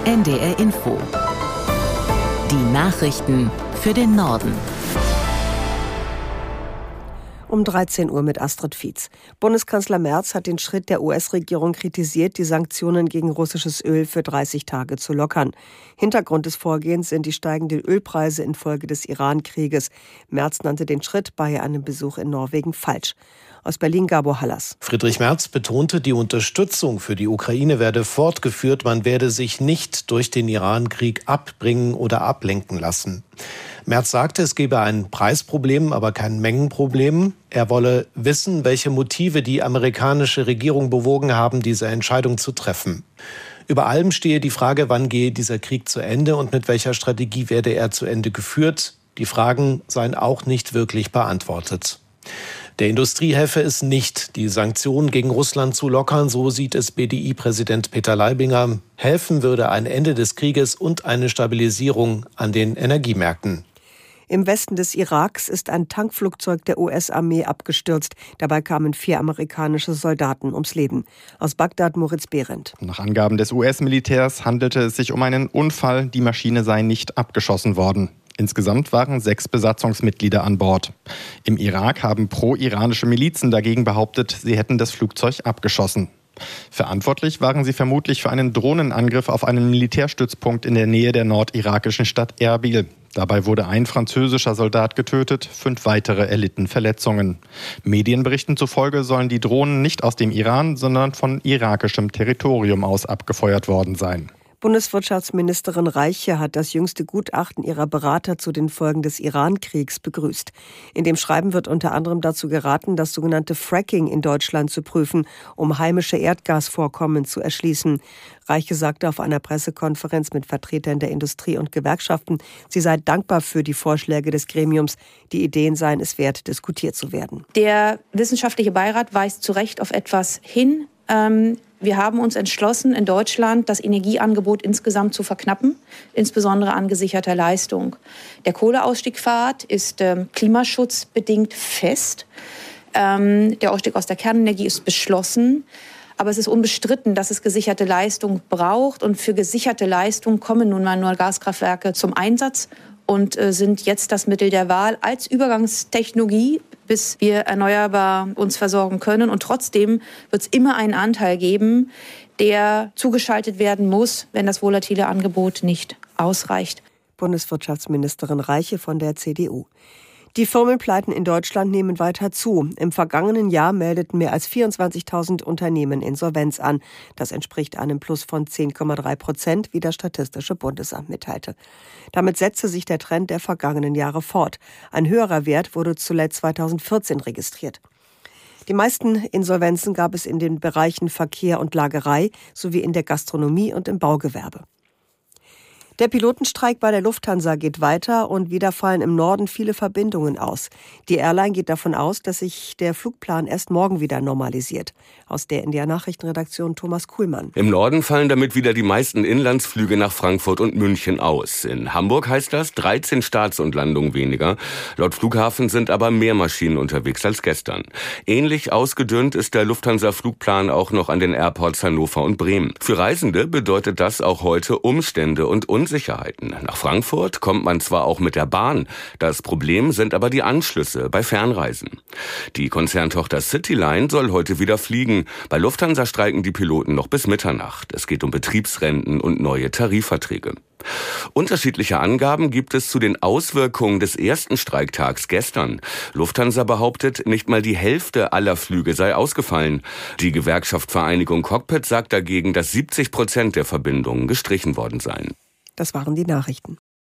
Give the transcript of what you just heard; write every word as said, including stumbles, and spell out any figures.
N D R Info. Die Nachrichten für den Norden. Um dreizehn Uhr mit Astrid Fietz. Bundeskanzler Merz hat den Schritt der U S-Regierung kritisiert, die Sanktionen gegen russisches Öl für dreißig Tage zu lockern. Hintergrund des Vorgehens sind die steigenden Ölpreise infolge des Iran-Krieges. Merz nannte den Schritt bei einem Besuch in Norwegen falsch. Aus Berlin Gabor Hallas. Friedrich Merz betonte, die Unterstützung für die Ukraine werde fortgeführt. Man werde sich nicht durch den Iran-Krieg abbringen oder ablenken lassen. Merz sagte, es gebe ein Preisproblem, aber kein Mengenproblem. Er wolle wissen, welche Motive die amerikanische Regierung bewogen haben, diese Entscheidung zu treffen. Über allem stehe die Frage, wann gehe dieser Krieg zu Ende und mit welcher Strategie werde er zu Ende geführt. Die Fragen seien auch nicht wirklich beantwortet. Der Industrie helfe es nicht, die Sanktionen gegen Russland zu lockern, so sieht es B D I-Präsident Peter Leibinger. Helfen würde ein Ende des Krieges und eine Stabilisierung an den Energiemärkten. Im Westen des Iraks ist ein Tankflugzeug der U S-Armee abgestürzt. Dabei kamen vier amerikanische Soldaten ums Leben. Aus Bagdad Moritz Behrendt. Nach Angaben des U S-Militärs handelte es sich um einen Unfall. Die Maschine sei nicht abgeschossen worden. Insgesamt waren sechs Besatzungsmitglieder an Bord. Im Irak haben pro-iranische Milizen dagegen behauptet, sie hätten das Flugzeug abgeschossen. Verantwortlich waren sie vermutlich für einen Drohnenangriff auf einen Militärstützpunkt in der Nähe der nordirakischen Stadt Erbil. Dabei wurde ein französischer Soldat getötet, fünf weitere erlitten Verletzungen. Medienberichten zufolge sollen die Drohnen nicht aus dem Iran, sondern von irakischem Territorium aus abgefeuert worden sein. Bundeswirtschaftsministerin Reiche hat das jüngste Gutachten ihrer Berater zu den Folgen des Iran-Kriegs begrüßt. In dem Schreiben wird unter anderem dazu geraten, das sogenannte Fracking in Deutschland zu prüfen, um heimische Erdgasvorkommen zu erschließen. Reiche sagte auf einer Pressekonferenz mit Vertretern der Industrie und Gewerkschaften, sie sei dankbar für die Vorschläge des Gremiums. Die Ideen seien es wert, diskutiert zu werden. Der wissenschaftliche Beirat weist zu Recht auf etwas hin. Ähm Wir haben uns entschlossen, in Deutschland das Energieangebot insgesamt zu verknappen, insbesondere an gesicherter Leistung. Der Kohleausstiegspfad ist ähm, klimaschutzbedingt fest. Ähm, der Ausstieg aus der Kernenergie ist beschlossen. Aber es ist unbestritten, dass es gesicherte Leistung braucht. Und für gesicherte Leistung kommen nun mal nur Gaskraftwerke zum Einsatz und äh, sind jetzt das Mittel der Wahl als Übergangstechnologie, bis wir erneuerbar uns versorgen können. Und trotzdem wird es immer einen Anteil geben, der zugeschaltet werden muss, wenn das volatile Angebot nicht ausreicht. Bundeswirtschaftsministerin Reiche von der C D U. Die Firmenpleiten in Deutschland nehmen weiter zu. Im vergangenen Jahr meldeten mehr als vierundzwanzigtausend Unternehmen Insolvenz an. Das entspricht einem Plus von zehn Komma drei Prozent, wie das Statistische Bundesamt mitteilte. Damit setzte sich der Trend der vergangenen Jahre fort. Ein höherer Wert wurde zuletzt zweitausendvierzehn registriert. Die meisten Insolvenzen gab es in den Bereichen Verkehr und Lagerei sowie in der Gastronomie und im Baugewerbe. Der Pilotenstreik bei der Lufthansa geht weiter und wieder fallen im Norden viele Verbindungen aus. Die Airline geht davon aus, dass sich der Flugplan erst morgen wieder normalisiert. Aus der N D R-Nachrichtenredaktion Thomas Kuhlmann. Im Norden fallen damit wieder die meisten Inlandsflüge nach Frankfurt und München aus. In Hamburg heißt das dreizehn Starts und Landungen weniger. Laut Flughafen sind aber mehr Maschinen unterwegs als gestern. Ähnlich ausgedünnt ist der Lufthansa-Flugplan auch noch an den Airports Hannover und Bremen. Für Reisende bedeutet das auch heute Umstände und Unsicherheiten. Nach Frankfurt kommt man zwar auch mit der Bahn, das Problem sind aber die Anschlüsse bei Fernreisen. Die Konzerntochter Cityline soll heute wieder fliegen. Bei Lufthansa streiken die Piloten noch bis Mitternacht. Es geht um Betriebsrenten und neue Tarifverträge. Unterschiedliche Angaben gibt es zu den Auswirkungen des ersten Streiktags gestern. Lufthansa behauptet, nicht mal die Hälfte aller Flüge sei ausgefallen. Die Gewerkschaft Vereinigung Cockpit sagt dagegen, dass siebzig Prozent der Verbindungen gestrichen worden seien. Das waren die Nachrichten.